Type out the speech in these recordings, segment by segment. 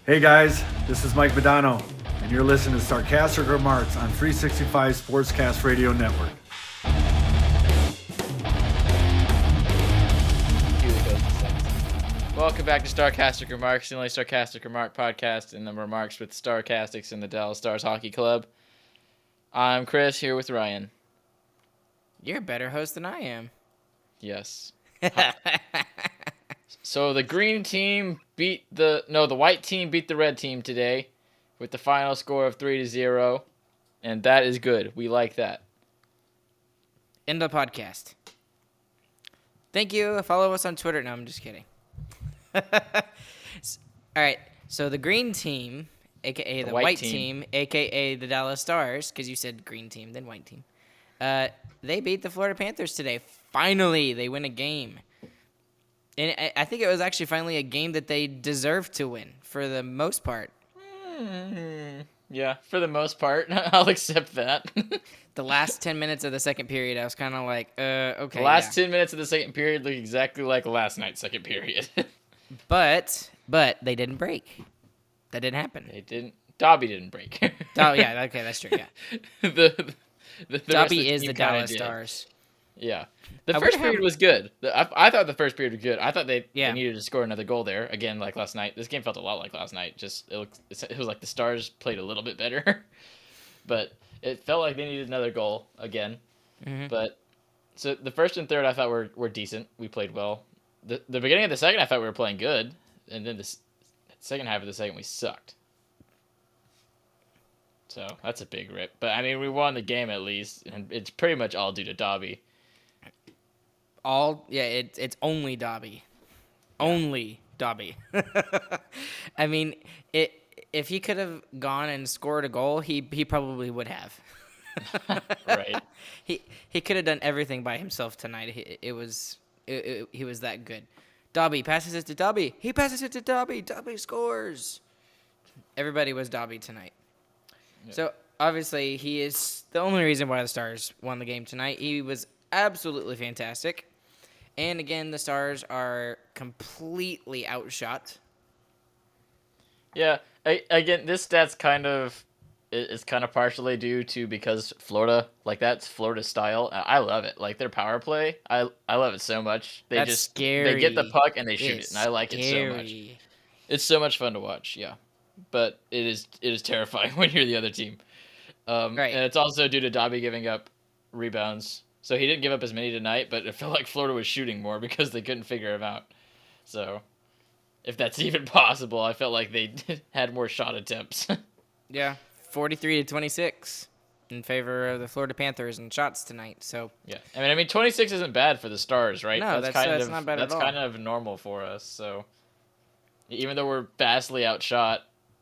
Hey guys, this is Mike Badano, and you're listening to Sarcastic Remarks on 365 Sportscast Radio Network. Welcome back to Starcastic Remarks, the only Sarcastic Remark podcast in the Remarks with Starcastics and the Dallas Stars Hockey Club. I'm Chris, here with Ryan. You're a better host than I am. Yes. So the green team beat the white team beat the red team today with the final score of 3-0, and that is good. We like that. End of podcast. Thank you. Follow us on Twitter. No, I'm just kidding. All right. So the green team, a.k.a. the white team, a.k.a. the Dallas Stars, because you said green team, then white team, they beat the Florida Panthers today. Finally, they win a game. And I think it was actually finally a game that they deserved to win for the most part. Yeah, for the most part. I'll accept that. The last 10 minutes of the second period, I was kind of like, okay. The last 10 minutes of the second period look exactly like last night's second period. But they didn't break. That didn't happen. They didn't. Dobby didn't break. Oh, yeah. Okay, that's true, yeah. the Dobby is the Dallas Stars. Yeah. The first period was good. I thought the first period was good. I thought they needed to score another goal there. Again, like last night. This game felt a lot like last night. Just it was like the Stars played a little bit better. But it felt like they needed another goal again. Mm-hmm. But so the first and third I thought were decent. We played well. The beginning of the second I thought we were playing good. And then the second half of the second we sucked. So that's a big rip. But I mean, we won the game at least, and it's pretty much all due to Dobby. It's only Dobby. Only Dobby. I mean, if he could have gone and scored a goal, he probably would have. Right. He could have done everything by himself tonight. He was that good. Dobby passes it to Dobby. He passes it to Dobby. Dobby scores. Everybody was Dobby tonight. Yeah. So obviously he is the only reason why the Stars won the game tonight. He was absolutely fantastic. And again, the Stars are completely outshot. Yeah, again, this stat's kind of partially due to because Florida, like that's Florida style. I love it. Like their power play, I love it so much. That's scary. They get the puck and they shoot it, and I like it so much. It's so much fun to watch. Yeah, but it is terrifying when you're the other team. Right. And it's also due to Dobby giving up rebounds. So he didn't give up as many tonight, but it felt like Florida was shooting more because they couldn't figure him out. So, if that's even possible, I felt like they had more shot attempts. Yeah, 43-26 in favor of the Florida Panthers in shots tonight. So yeah, I mean, 26 isn't bad for the Stars, right? No, that's not bad at all. That's kind of normal for us. So, even though we're vastly outshot,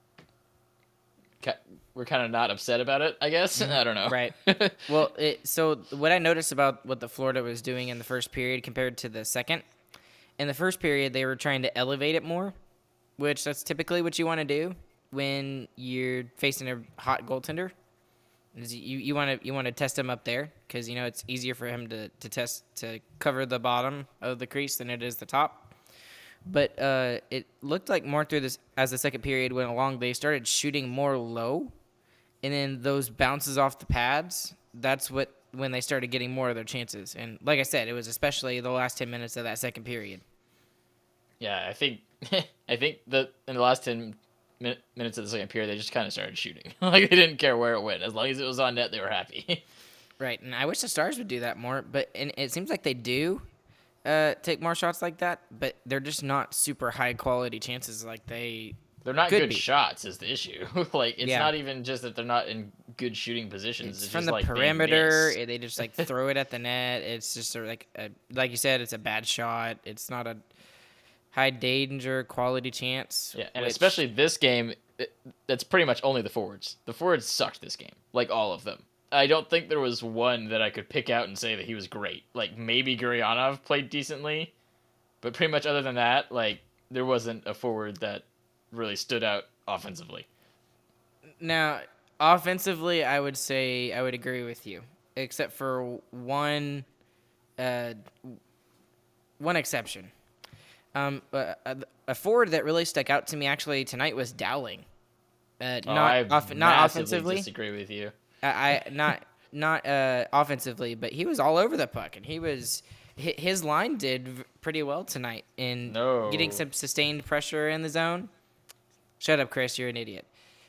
we're kind of not upset about it, I guess. I don't know. Right. Well, so what I noticed about what the Florida was doing in the first period compared to the second, in the first period they were trying to elevate it more, which that's typically what you want to do when you're facing a hot goaltender. You want to test him up there because it's easier for him to cover the bottom of the crease than it is the top. But it looked like more through this as the second period went along, they started shooting more low. And then those bounces off the pads, that's when they started getting more of their chances. And like I said, it was especially the last 10 minutes of that second period. Yeah, I think that in the last 10 minutes of the second period, they just kind of started shooting. Like they didn't care where it went. As long as it was on net, they were happy. Right, and I wish the Stars would do that more. But it seems like they do take more shots like that, but they're just not super high-quality chances like They're not good shots is the issue. Like, it's not even just that they're not in good shooting positions. It's from just the like perimeter. They just, throw it at the net. It's just like you said, it's a bad shot. It's not a high-danger quality chance. Yeah, and especially this game, that's pretty much only the forwards. The forwards sucked this game. Like, all of them. I don't think there was one that I could pick out and say that he was great. Like, maybe Gurianov played decently, but pretty much other than that, there wasn't a forward that really stood out offensively. Now, offensively, I would say I would agree with you, except for one exception. A forward that really stuck out to me actually tonight was Dowling. I Not offensively. Disagree with you. Not offensively, but he was all over the puck, and his line did pretty well tonight in getting some sustained pressure in the zone. Shut up, Chris. You're an idiot.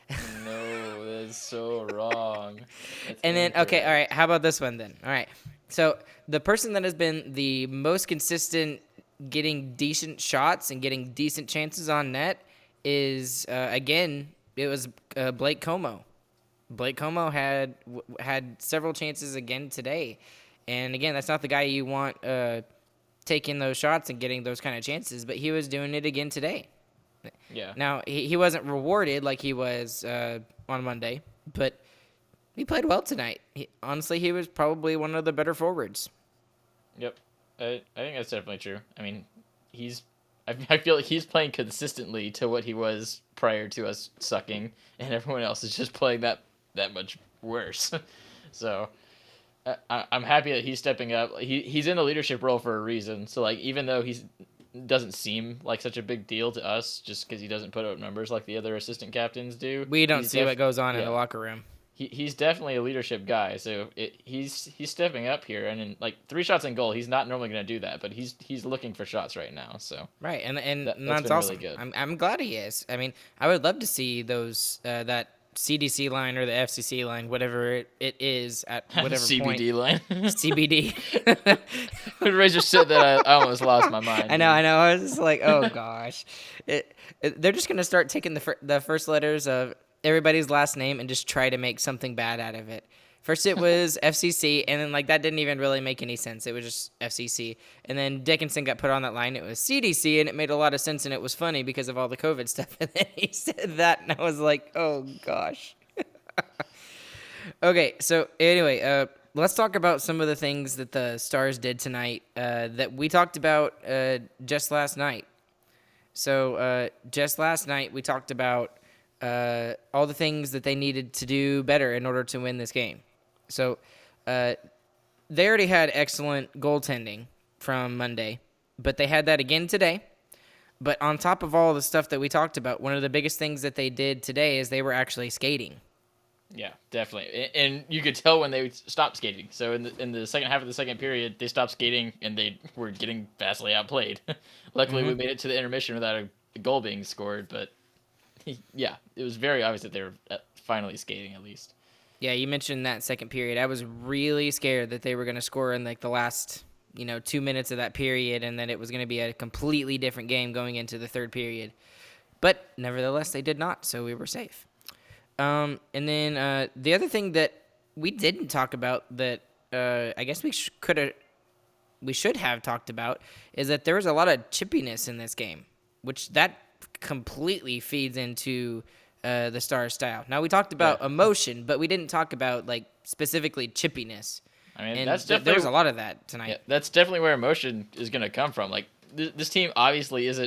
No, that's so wrong. And then, okay, all right. How about this one then? All right. So the person that has been the most consistent getting decent shots and getting decent chances on net is, again, it was Blake Como. Blake Como had several chances again today. And, again, that's not the guy you want taking those shots and getting those kind of chances, but he was doing it again today. Yeah. Now, he wasn't rewarded like he was on Monday, but he played well tonight. Honestly, he was probably one of the better forwards. Yep. I think that's definitely true. I mean, I feel like he's playing consistently to what he was prior to us sucking, and everyone else is just playing that much worse. So I'm happy that he's stepping up. He's in the leadership role for a reason. So, like, even though he's doesn't seem like such a big deal to us just because he doesn't put up numbers like the other assistant captains do. We don't see what goes on in the locker room. He's definitely a leadership guy, so he's stepping up here, and in like 3 shots in goal, he's not normally going to do that, but he's looking for shots right now. So right, and that's awesome. Really good. I'm glad he is. I mean, I would love to see those that CDC line or the FCC line, whatever it is at whatever CBD point. Line. CBD. When Razor said that, I almost lost my mind. I know. I was just like, oh gosh, they're just gonna start taking the first letters of everybody's last name and just try to make something bad out of it. First it was FCC, and then like that didn't even really make any sense. It was just FCC, and then Dickinson got put on that line. It was CDC, and it made a lot of sense, and it was funny because of all the COVID stuff. And then he said that, and I was like, oh gosh. Okay, so anyway, let's talk about some of the things that the Stars did tonight that we talked about just last night. So just last night we talked about all the things that they needed to do better in order to win this game. So they already had excellent goaltending from Monday, but they had that again today. But on top of all the stuff that we talked about, one of the biggest things that they did today is they were actually skating. Yeah, definitely. And you could tell when they stopped skating. So in the second half of the second period, they stopped skating and they were getting vastly outplayed. Luckily, we made it to the intermission without a goal being scored, but yeah, it was very obvious that they were finally skating at least. Yeah, you mentioned that second period. I was really scared that they were going to score in like the last, 2 minutes of that period, and then it was going to be a completely different game going into the third period. But nevertheless, they did not, so we were safe. And then the other thing that we didn't talk about that I guess we should have talked about is that there was a lot of chippiness in this game, which that completely feeds into the Stars style. Now we talked about emotion, but we didn't talk about like specifically chippiness. I mean, and that's definitely there was a lot of that tonight. Yeah, that's definitely where emotion is going to come from. Like this team obviously isn't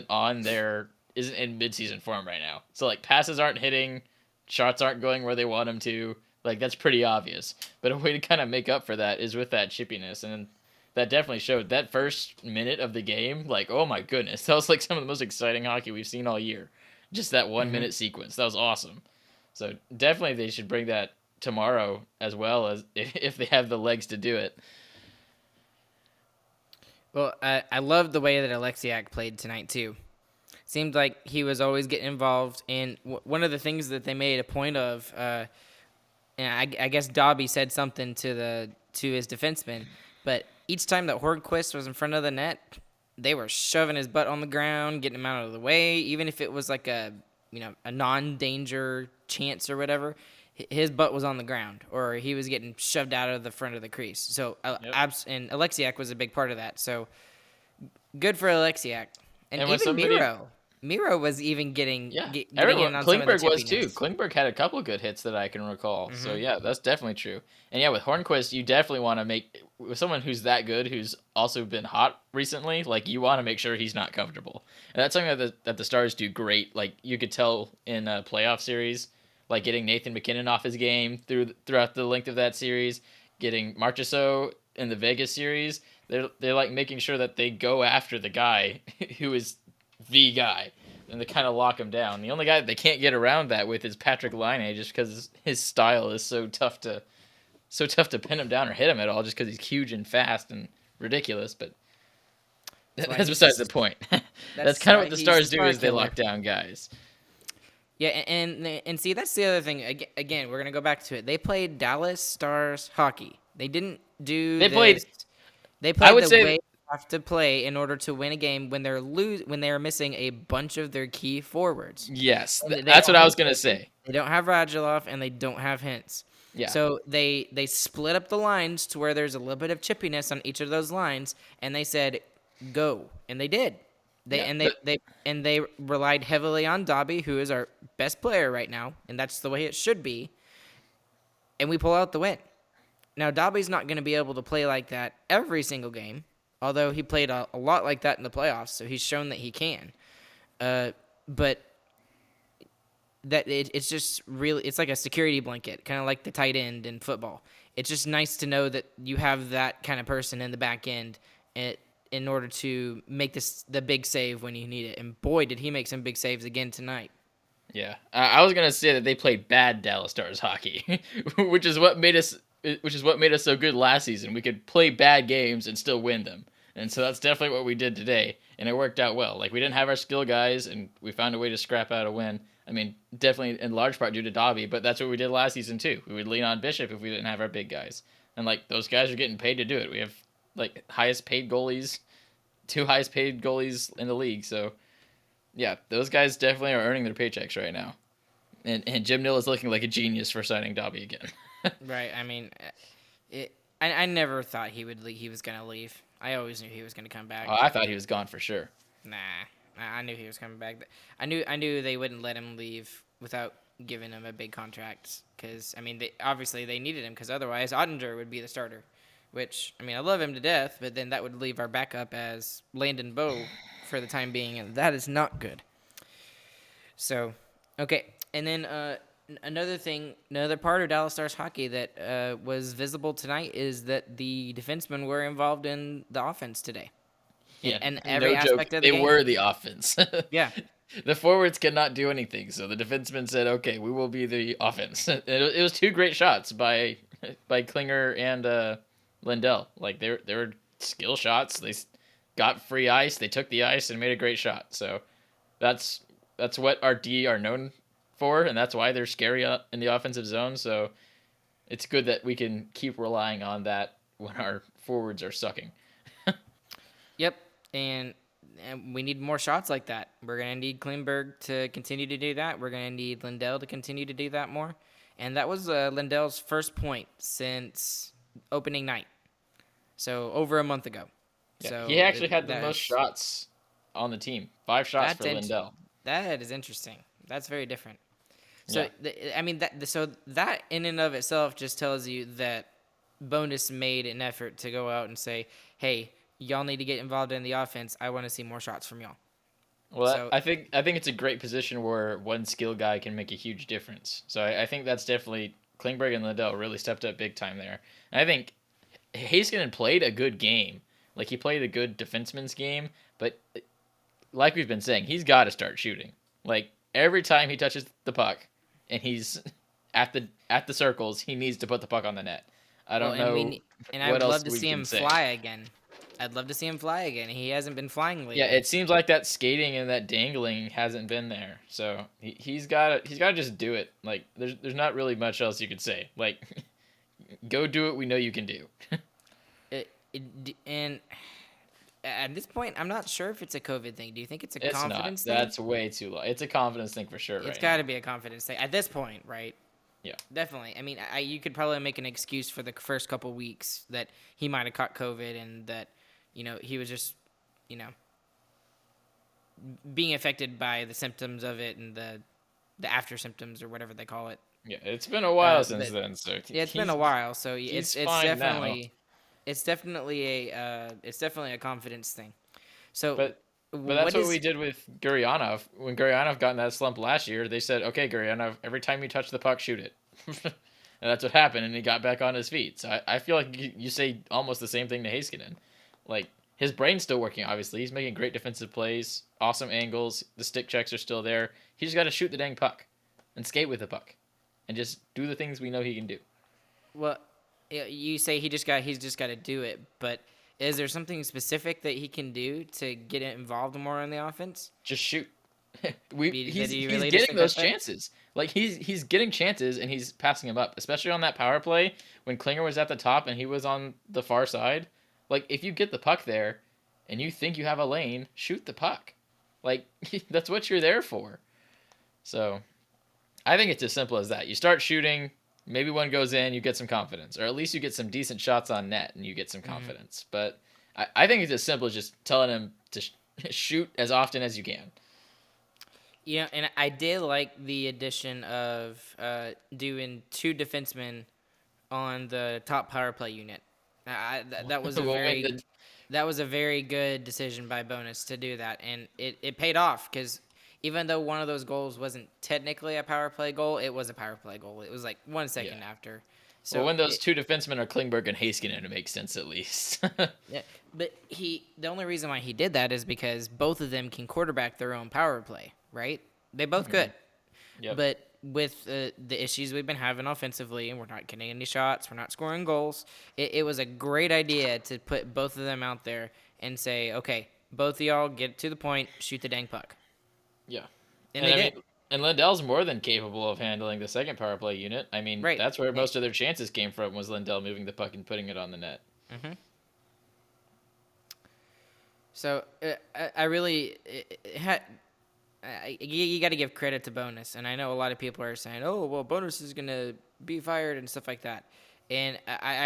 in midseason form right now. So like passes aren't hitting, shots aren't going where they want them to. Like that's pretty obvious. But a way to kind of make up for that is with that chippiness, and that definitely showed. That first minute of the game, like, oh my goodness, that was like some of the most exciting hockey we've seen all year. Just that 1 minute sequence. That was awesome. So definitely they should bring that tomorrow as well, as if they have the legs to do it. Well, I love the way that Alexiak played tonight too. Seemed like he was always getting involved. And one of the things that they made a point of, and I guess Dobby said something to his defenseman, but each time that Hornquist was in front of the net, they were shoving his butt on the ground, getting him out of the way, even if it was like a non-danger chance or whatever. His butt was on the ground, or he was getting shoved out of the front of the crease. So, and Alexiak was a big part of that. So, good for Alexiak. And even Miro was even getting in on Klingberg some of the was too. Klingberg had a couple of good hits that I can recall. So yeah, that's definitely true. And yeah, with Hornquist, you definitely want to make with someone who's that good, who's also been hot recently. Like you want to make sure he's not comfortable, and that's something that the Stars do great. Like you could tell in a playoff series, like getting Nathan MacKinnon off his game throughout the length of that series, getting Marchessault in the Vegas series. They're like making sure that they go after the guy who is the guy, and they kind of lock him down. The only guy that they can't get around that with is Patrick Laine, just because his style is so tough to pin him down or hit him at all, just because he's huge and fast and ridiculous. But that's besides the point. That's kind of what the Stars do, is they lock down guys. Yeah, and see, that's the other thing. Again, we're gonna go back to it. They played Dallas Stars hockey. They didn't do. They played the way they have to play in order to win a game when they're missing a bunch of their key forwards. Yes, that's what I was gonna say. They don't have Radulov and they don't have Hintz. Yeah. So they split up the lines to where there's a little bit of chippiness on each of those lines, and they said, "Go," and they did. They relied heavily on Dobby, who is our best player right now, and that's the way it should be. And we pull out the win. Now, Dobby's not going to be able to play like that every single game, although he played a lot like that in the playoffs, so he's shown that he can. But that it's just really, it's like a security blanket, kind of like the tight end in football. It's just nice to know that you have that kind of person in the back end in order to make the big save when you need it. And boy, did he make some big saves again tonight. Yeah, I was gonna say that they played bad Dallas Stars hockey, which is what made us so good last season. We could play bad games and still win them, and so that's definitely what we did today, and it worked out well. Like, we didn't have our skill guys, and we found a way to scrap out a win. I mean, definitely in large part due to Dobby, but that's what we did last season too. We would lean on Bishop if we didn't have our big guys, and like, those guys are getting paid to do it. We have like highest paid goalies, 2 highest paid goalies in the league, so. Yeah, those guys definitely are earning their paychecks right now. And Jim Nill is looking like a genius for signing Dobby again. Right, I mean, I never thought he was going to leave. I always knew he was going to come back. Oh, I thought he was gone for sure. Nah, I knew he was coming back. I knew they wouldn't let him leave without giving him a big contract. Because, I mean, obviously they needed him, because otherwise Ottinger would be the starter. Which, I mean, I love him to death, but then that would leave our backup as Landon Bowe for the time being, and that is not good. So, okay. And then another part of Dallas Stars hockey that was visible tonight is that the defensemen were involved in the offense today. Yeah, and every aspect of the game. They were the offense. Yeah. The forwards cannot do anything, so the defensemen said, okay, we will be the offense. It was 2 great shots by Klinger and Lindell. Like, they were skill shots. They got free ice. They took the ice and made a great shot. So that's what our D are known for, and that's why they're scary in the offensive zone. So it's good that we can keep relying on that when our forwards are sucking. Yep, and we need more shots like that. We're going to need Klingberg to continue to do that. We're going to need Lindell to continue to do that more. And that was Lindell's first point since opening night. So over a month ago. Yeah, so he actually had the most shots on the team. 5 shots for Lindell. That is interesting. That's very different. So that in and of itself just tells you that Bonus made an effort to go out and say, "Hey, y'all need to get involved in the offense. I want to see more shots from y'all." Well, I think it's a great position where one skill guy can make a huge difference. So I think that's definitely Klingberg and Lindell really stepped up big time there. And I think Heiskanen played a good game. Like, he played a good defenseman's game, but like we've been saying, he's got to start shooting. Like, every time he touches the puck and he's at the circles, he needs to put the puck on the net. I don't know. And I would love to see him fly again. I'd love to see him fly again. He hasn't been flying lately. Yeah, it seems like that skating and that dangling hasn't been there. So he's got to just do it. Like, there's not really much else you could say. Like, go do what we know you can do. And at this point, I'm not sure if it's a COVID thing. Do you think it's a confidence thing? That's way too low. It's a confidence thing for sure. It's got to be a confidence thing at this point, right? Yeah, definitely. I mean, you could probably make an excuse for the first couple weeks that he might have caught COVID and that, he was just, being affected by the symptoms of it and the after symptoms or whatever they call it. Yeah, it's been a while since then. So yeah, it's been a while. So it's definitely. Now. It's definitely a confidence thing. So, but that's what we did with Gurianov. When Gurianov got in that slump last year, they said, "Okay, Gurianov, every time you touch the puck, shoot it." And that's what happened, and he got back on his feet. So I feel like you say almost the same thing to Heiskanen. Like, his brain's still working. Obviously, he's making great defensive plays, awesome angles. The stick checks are still there. He just got to shoot the dang puck, and skate with the puck, and just do the things we know he can do. Well, you say he's just got to do it, but is there something specific that he can do to get involved more in the offense? Just shoot. He's getting those chances. Like he's getting chances and he's passing them up, especially on that power play when Klinger was at the top and he was on the far side. Like if you get the puck there and you think you have a lane, shoot the puck. Like that's what you're there for. So I think it's as simple as that. You start shooting, maybe one goes in, you get some confidence, or at least you get some decent shots on net and you get some confidence. But I think it's as simple as just telling him to shoot as often as you can. Yeah, and I did like the addition of doing 2 defensemen on the top power play unit. That was a very good decision by Bowness to do that, and it paid off because even though one of those goals wasn't technically a power play goal, it was a power play goal. It was like 1 second after. So when those 2 defensemen are Klingberg and Heiskanen, it makes sense at least. Yeah, but the only reason why he did that is because both of them can quarterback their own power play, right? They both could. Yep. But with the issues we've been having offensively, and we're not getting any shots, we're not scoring goals, it was a great idea to put both of them out there and say, okay, both of y'all get to the point, shoot the dang puck. Yeah. And they did. And Lindell's more than capable of handling the second power play unit. I mean, that's where most of their chances came from, was Lindell moving the puck and putting it on the net. Mm-hmm. So I really you got to give credit to Bowness, and I know a lot of people are saying, "Oh, well, Bowness is gonna be fired and stuff like that." And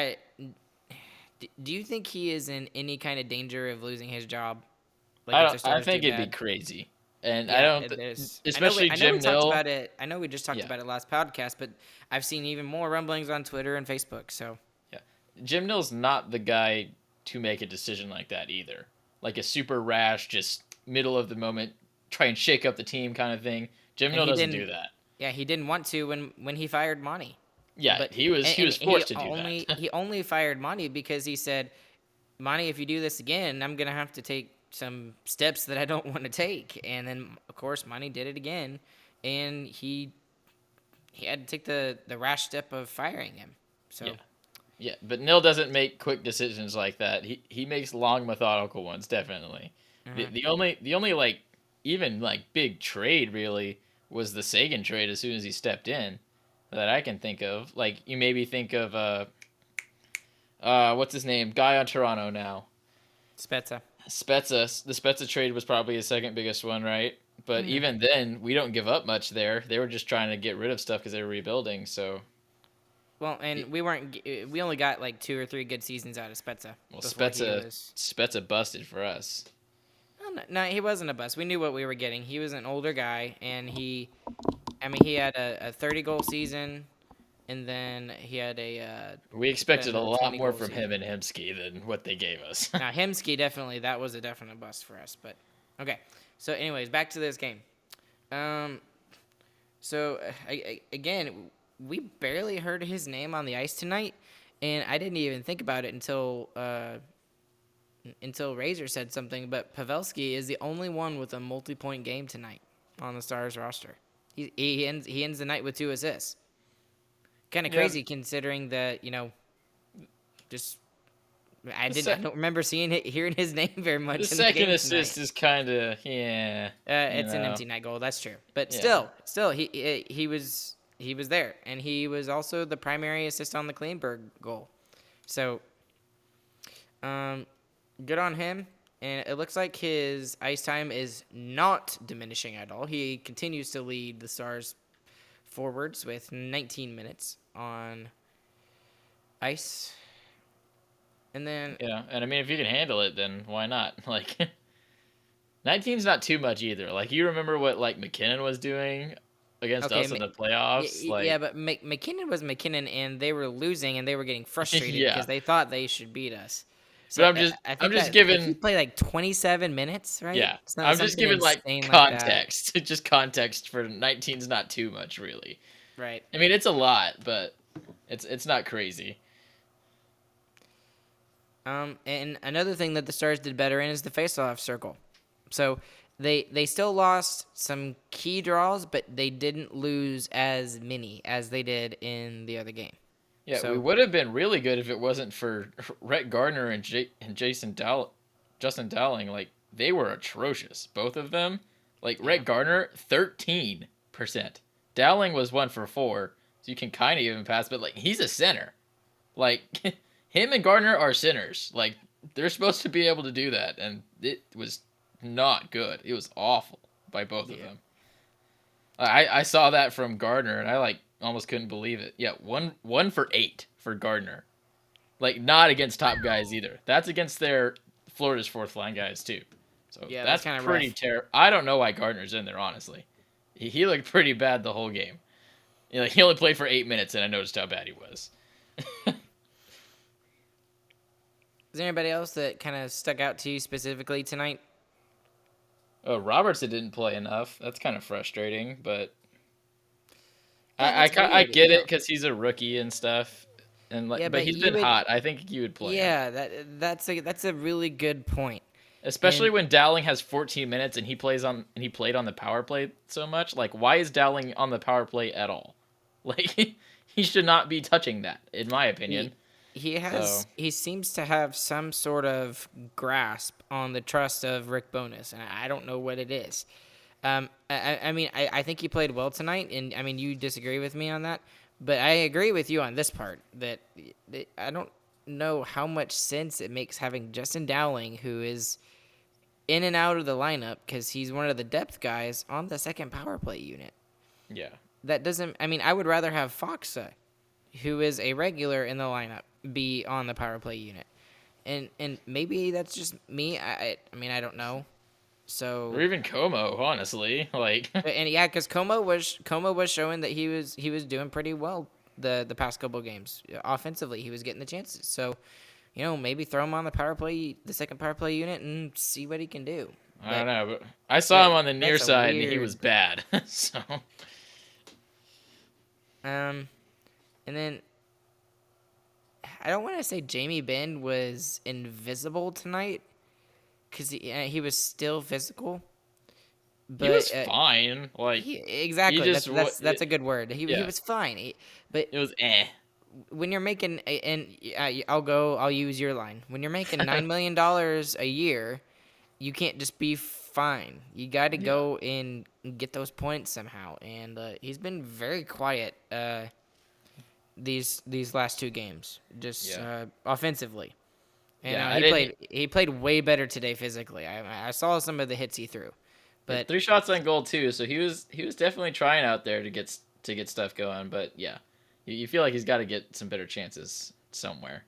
do you think he is in any kind of danger of losing his job? Like I think it'd be crazy. And I don't, especially Jim Nill. I know we just talked about it last podcast, but I've seen even more rumblings on Twitter and Facebook. So Jim Nill's not the guy to make a decision like that either. Like a super rash, just middle of the moment, try and shake up the team kind of thing. Jim Nill doesn't do that. Yeah, he didn't want to when he fired Monty. Yeah, but he was forced to do that. He only fired Monty because he said, "Monty, if you do this again, I'm gonna have to take some steps that I don't want to take." And then of course Monty did it again, and he had to take the rash step of firing him. So yeah, but Nill doesn't make quick decisions like that. He makes long, methodical ones, definitely. Mm-hmm. The only like even like big trade really was the Sagan trade as soon as he stepped in that I can think of. Like you maybe think of what's his name? Guy on Toronto now. Spezza. The Spezza trade was probably his second biggest one, right? But even then, we don't give up much there. They were just trying to get rid of stuff because they were rebuilding. So, well, and we only got like 2 or 3 good seasons out of Spezza. Well, Spezza busted for us. No, he wasn't a bust. We knew what we were getting. He was an older guy, and he had a 30-goal season. And then he had we expected a lot more from him and Hemsky than what they gave us. Now, Hemsky, definitely, that was a definite bust for us. But, okay. So, anyways, back to this game. Again, we barely heard his name on the ice tonight. And I didn't even think about it until Razor said something. But Pavelski is the only one with a multi-point game tonight on the Stars roster. He ends the night with 2 assists. Kind of crazy considering that, just I don't remember hearing his name very much. The second assist is kind of it's an empty net goal. That's true, but still, he was there, and he was also the primary assist on the Klingberg goal. So, good on him. And it looks like his ice time is not diminishing at all. He continues to lead the Stars forwards with 19 minutes on ice. And then and I mean, if you can handle it, then why not? Like 19's not too much either. Like you remember what like McKinnon was doing against us in the playoffs? But McKinnon was McKinnon, and they were losing, and they were getting frustrated because they thought they should beat us. So but I'm just giving. He played like 27 minutes, right? Yeah, I'm just giving like context. Like just context for 19's not too much, really. Right. I mean, it's a lot, but it's not crazy. And another thing that the Stars did better in is the faceoff circle. So they still lost some key draws, but they didn't lose as many as they did in the other game. Yeah, so, we would have been really good if it wasn't for Rhett Gardner and Justin Dowling. Like, they were atrocious, both of them. Like, Rhett Gardner, 13%. Dowling was 1 for 4, so you can kind of even pass, but, like, he's a center. Like, him and Gardner are centers. Like, they're supposed to be able to do that, and it was not good. It was awful by both of them. I saw that from Gardner, and I, like, almost couldn't believe it. Yeah, 1 for 8 for Gardner. Like, not against top guys either. That's against their Florida's fourth line guys, too. So yeah, that's pretty terrible. I don't know why Gardner's in there, honestly. He looked pretty bad the whole game. You know, he only played for 8 minutes, and I noticed how bad he was. Is there anybody else that kind of stuck out to you specifically tonight? Oh, Robertson didn't play enough. That's kind of frustrating, but I get it because he's a rookie and stuff, and like, but he's been hot. I think he would play. Yeah, that's a really good point. Especially when Dowling has 14 minutes and he played on the power play so much. Like, why is Dowling on the power play at all? Like, he should not be touching that, in my opinion. He seems to have some sort of grasp on the trust of Rick Bowness, and I don't know what it is. I think he played well tonight, and I mean, you disagree with me on that, but I agree with you on this part that I don't know how much sense it makes having Justin Dowling, who is in and out of the lineup because he's one of the depth guys on the second power play unit. Yeah. That doesn't, I mean, I would rather have Foxa, who is a regular in the lineup, be on the power play unit. And maybe that's just me. I mean, I don't know. So, or even Como, honestly, like. And yeah, because Como was showing that he was doing pretty well the past couple of games offensively. He was getting the chances. So, you know, maybe throw him on the second power play unit, and see what he can do. I don't know, but I saw him on the near side, and he was bad. So. And then I don't want to say Jamie Benn was invisible tonight, because he was still physical. But, he was fine. Like, exactly. That's a good word. He was fine. But it was when you're making, and I'll use your line. When you're making $9 million a year, you can't just be fine. You got to go and get those points somehow. And he's been very quiet these last 2 games, just offensively. And he played way better today physically. I saw some of the hits he threw. But 3 shots on goal too, so he was definitely trying out there to get stuff going. But yeah, you feel like he's got to get some better chances somewhere.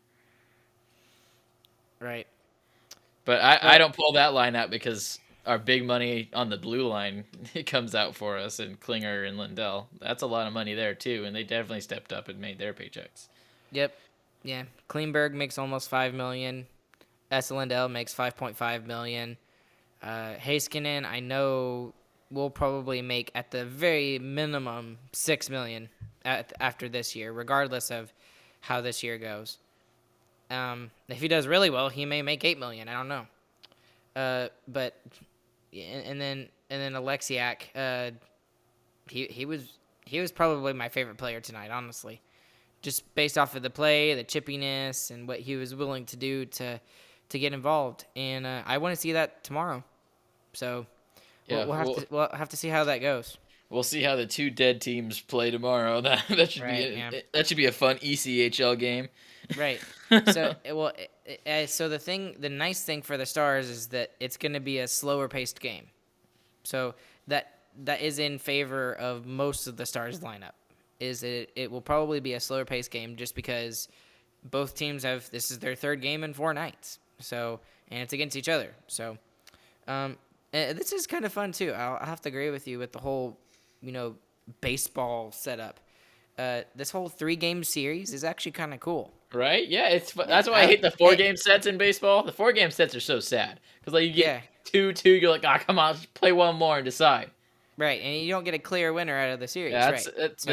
Right. But I don't pull that line out because our big money on the blue line it comes out for us, and Klinger and Lindell. That's a lot of money there too, and they definitely stepped up and made their paychecks. Yep. Yeah. Klingberg makes almost $5 million. Esa Lindell makes $5.5 million. Heiskanen, I know, will probably make at the very minimum $6 million after this year, regardless of how this year goes. If he does really well, he may make $8 million. I don't know. But and then Alexiak, he was probably my favorite player tonight, honestly, just based off of the play, the chippiness, and what he was willing to do to get involved. And I want to see that tomorrow. So we'll have to see how that goes. We'll see how the 2 dead teams play tomorrow. That should be a fun ECHL game. Right. So so the nice thing for the Stars is that it's going to be a slower paced game. So that is in favor of most of the Stars lineup. It will probably be a slower paced game just because both teams this is their 3rd game in 4 nights. So, and it's against each other. So, this is kind of fun too. I'll have to agree with you with the whole, baseball setup. This whole 3-game series is actually kind of cool. Right? Yeah, that's why I hate the 4-game sets in baseball. The 4-game sets are so sad because like you get 2-2, you're like, come on, let's play one more and decide. Right, and you don't get a clear winner out of the series. Yeah, right.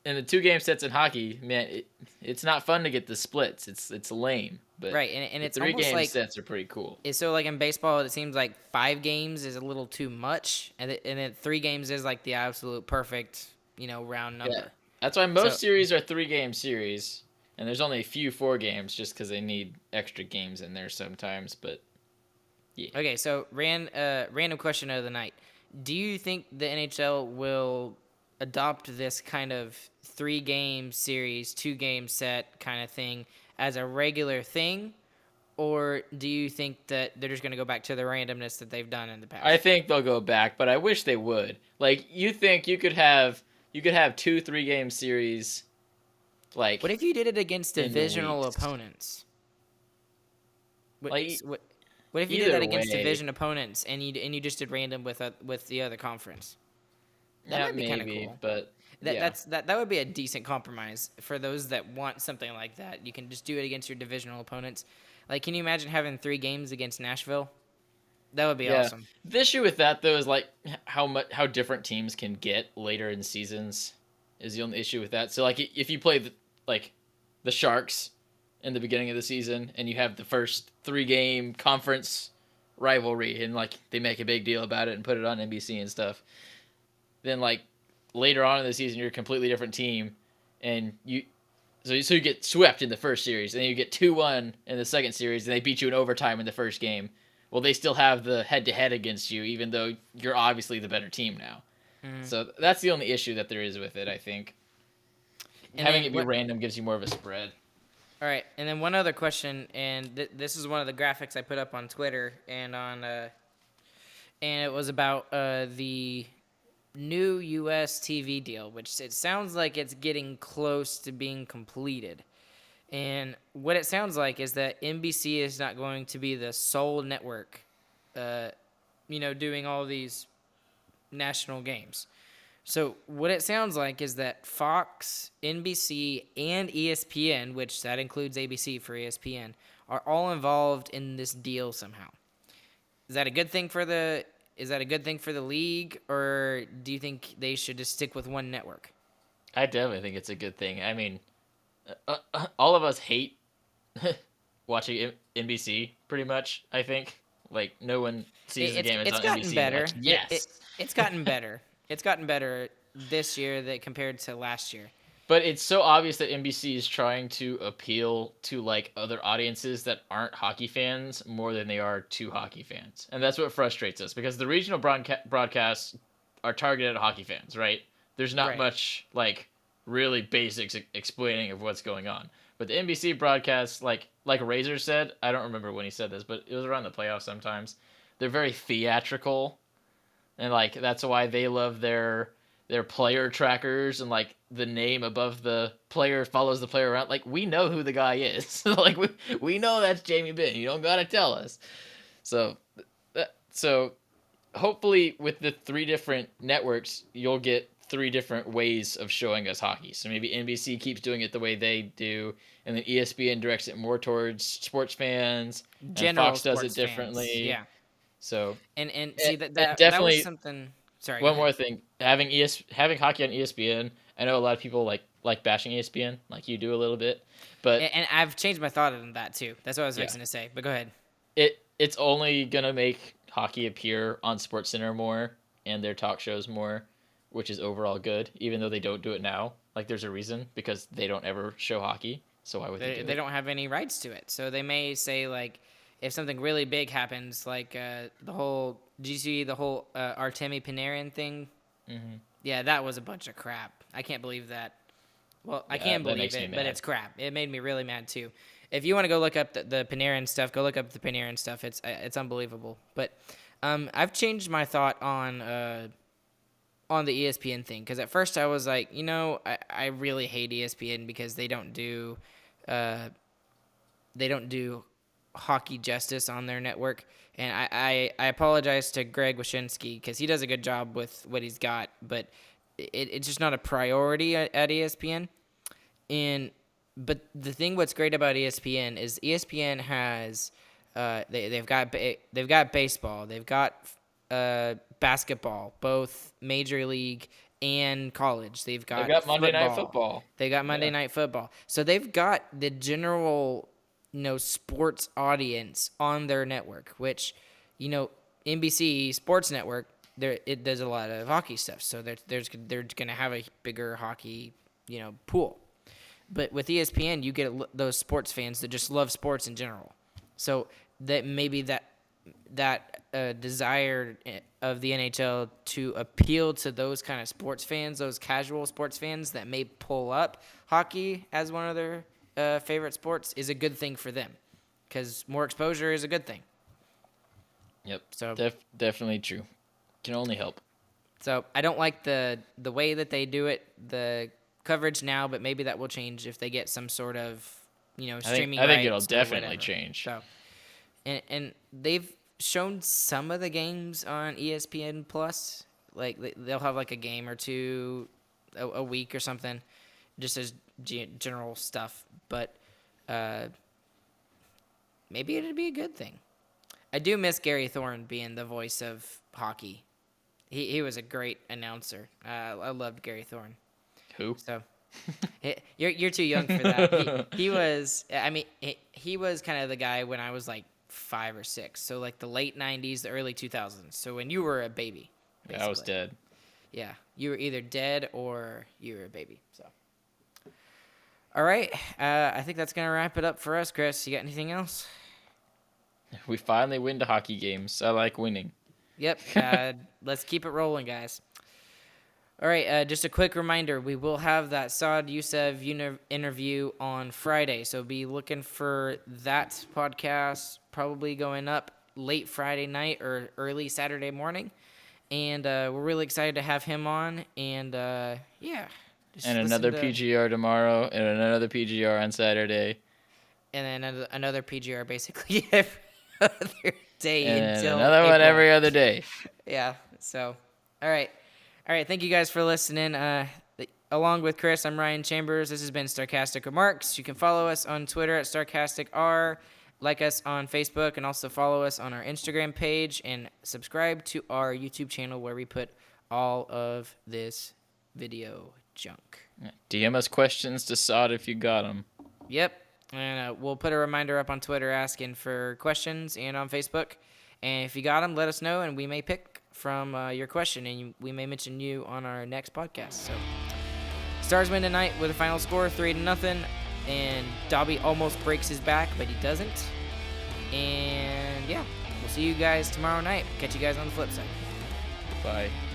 And the 2-game sets in hockey, man, it's not fun to get the splits. It's lame. But right, and it's 3-game almost sets are pretty cool. So like in baseball, it seems like 5 games is a little too much, and then 3 games is like the absolute perfect, round number. Yeah. That's why most series are 3-game series, and there's only a few 4 games just because they need extra games in there sometimes. But yeah. Okay, so random question of the night: do you think the NHL will adopt this kind of 3-game series, 2-game set kind of thing as a regular thing, or do you think that they're just going to go back to the randomness that they've done in the past? I think they'll go back, but I wish they would. Like, you think you could have 2 3-game series, like, what if you did it against divisional opponents? What if you did that against division opponents and you just did random with the other conference? That might be kind of cool. But that would be a decent compromise for those that want something like that. You can just do it against your divisional opponents. Like, can you imagine having 3 games against Nashville? That would be awesome. The issue with that, though, is like how different teams can get later in seasons is the only issue with that. So, like, if you play the Sharks in the beginning of the season and you have the first 3-game conference rivalry and like they make a big deal about it and put it on NBC and stuff, then like later on in the season you're a completely different team and you get swept in the first series and then you get 2-1 in the second series and they beat you in overtime in the first game. Well, they still have the head-to-head against you even though you're obviously the better team now. So that's the only issue that there is with it, I think. And having it be random gives you more of a spread. All right, and then one other question, and this is one of the graphics I put up on Twitter and and it was about the new U.S. TV deal, which it sounds like it's getting close to being completed. And what it sounds like is that NBC is not going to be the sole network, doing all these national games. So what it sounds like is that Fox, NBC, and ESPN, which that includes ABC for ESPN, are all involved in this deal somehow. Is that a good thing for the league, or do you think they should just stick with one network? I definitely think it's a good thing. I mean, all of us hate watching NBC pretty much, I think. Like, no one sees the game on NBC. It's gotten better. Like, yes. It's gotten better. It's gotten better this year compared to last year. But it's so obvious that NBC is trying to appeal to like other audiences that aren't hockey fans more than they are to hockey fans. And that's what frustrates us because the regional broadcasts are targeted at hockey fans, right? There's not much like really basics explaining of what's going on. But the NBC broadcasts, like Razor said, I don't remember when he said this, but it was around the playoffs sometimes. They're very theatrical. And like that's why they love their player trackers and like the name above the player follows the player around. Like we know who the guy is. Like we know that's Jamie Benn. You don't gotta tell us. So hopefully with the 3 different networks, you'll get 3 different ways of showing us hockey. So maybe NBC keeps doing it the way they do, and then ESPN directs it more towards sports fans. General and Fox does it differently. Fans. Yeah. So and see that definitely that was something. Sorry. One more thing, having hockey on ESPN. I know a lot of people like bashing ESPN, like you do a little bit, but and I've changed my thought on that too. That's what I was fixing to say. But go ahead. It's only gonna make hockey appear on SportsCenter more and their talk shows more, which is overall good. Even though they don't do it now, like there's a reason because they don't ever show hockey. So why would they do it? They don't have any rights to it, so they may say like. If something really big happens, like did you see the whole Artemi Panarin thing? Mm-hmm. Yeah, that was a bunch of crap. I can't believe that. Well, I can't believe it, but it's crap. It made me really mad too. If you want to go look up the Panarin stuff, go look up the Panarin stuff. It's unbelievable. But I've changed my thought on the ESPN thing because at first I was like, I really hate ESPN because they don't do hockey justice on their network, and I apologize to Greg Wyshynski because he does a good job with what he's got, but it's just not a priority at ESPN. But the thing what's great about ESPN is ESPN has they've got baseball, they've got basketball, both Major League and college. They've got Monday Night Football. They got Monday Night Football. So they've got the general, sports audience on their network, which, NBC Sports Network, it does a lot of hockey stuff. So they're going to have a bigger hockey, pool. But with ESPN, you get those sports fans that just love sports in general. So that maybe that desire of the NHL to appeal to those kind of sports fans, those casual sports fans that may pull up hockey as one of their favorite sports, is a good thing for them, because more exposure is a good thing. Yep. So definitely true. Can only help. So I don't like the way that they do it, the coverage now, but maybe that will change if they get some sort of streaming. I think it'll definitely change. So, and they've shown some of the games on ESPN Plus. Like they'll have like a game or two a week or something, just as general stuff. But maybe it'd be a good thing. I do miss Gary Thorne being the voice of hockey. He was a great announcer. I loved Gary Thorne. Who? So you're too young for that. He was. I mean, he was kind of the guy when I was like 5 or 6. So like the late 90s, the early 2000s. So when you were a baby. Basically. Yeah, I was dead. Yeah, you were either dead or you were a baby. So. All right, I think that's gonna wrap it up for us, Chris. You got anything else? We finally win the hockey games. I like winning. Yep. Let's keep it rolling, guys. All right, just a quick reminder. We will have that Saad Youssef interview on Friday, so be looking for that podcast probably going up late Friday night or early Saturday morning. And we're really excited to have him on. And, yeah. And another PGR tomorrow and another PGR on Saturday. And then another PGR basically every other day and until another April. One every other day. Yeah. So, all right. Thank you guys for listening. Along with Chris, I'm Ryan Chambers. This has been Starcastic Remarks. You can follow us on Twitter at StarcasticR, like us on Facebook, and also follow us on our Instagram page, and subscribe to our YouTube channel where we put all of this video junk. DM us questions to Saad if you got them. Yep. And we'll put a reminder up on Twitter asking for questions, and on Facebook. And if you got them, let us know, and we may pick from your question, and we may mention you on our next podcast. So, Stars win tonight with a final score 3-0, and Dobby almost breaks his back, but he doesn't. And yeah, we'll see you guys tomorrow night. Catch you guys on the flip side. Bye.